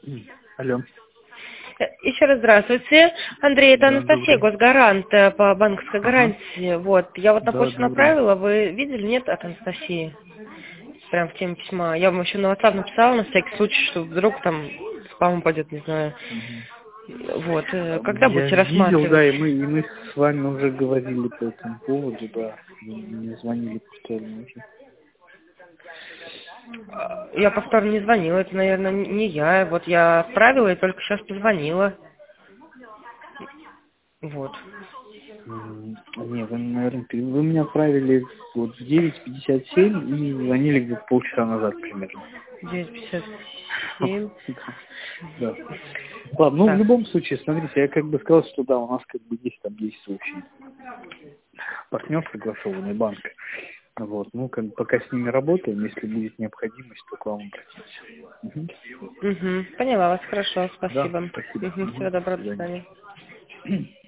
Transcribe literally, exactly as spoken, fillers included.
М, Алло. Э, Еще раз здравствуйте. Андрей, это Да, Анастасия, добрый. госгарант э, по банковской Ага. гарантии. Вот, я вот на Да, почту добрый. направила, вы видели, нет, от Анастасии? Прям в теме письма. Я вам еще на WhatsApp написала, на всякий случай, что вдруг там спам упадет, не знаю. Мгм. Вот, э, когда Я будете видел, рассматривать? да, и мы, и мы с вами уже говорили по этому поводу, да. Вы мне звонили повторно уже. Э, Я повторно не звонила, это, наверное, не я. Вот я отправила и только сейчас позвонила. Вот. М, Не, вы, наверное, пере- вы меня отправили вот в девять пятьдесят семь и звонили где-то полчаса назад примерно. девять пятьдесят семь. Да. Да. Ладно, ну в Так. любом случае, смотрите, я как бы сказал, что да, у нас как бы есть там действующий партнер, согласованный банк. Вот, ну, как бы пока с ними работаем, если будет необходимость, то к вам обратимся. Мгм. Угу. Поняла вас, хорошо, Да, спасибо. спасибо. Угу. Мгм. Всего До доброго, до свидания. свидания.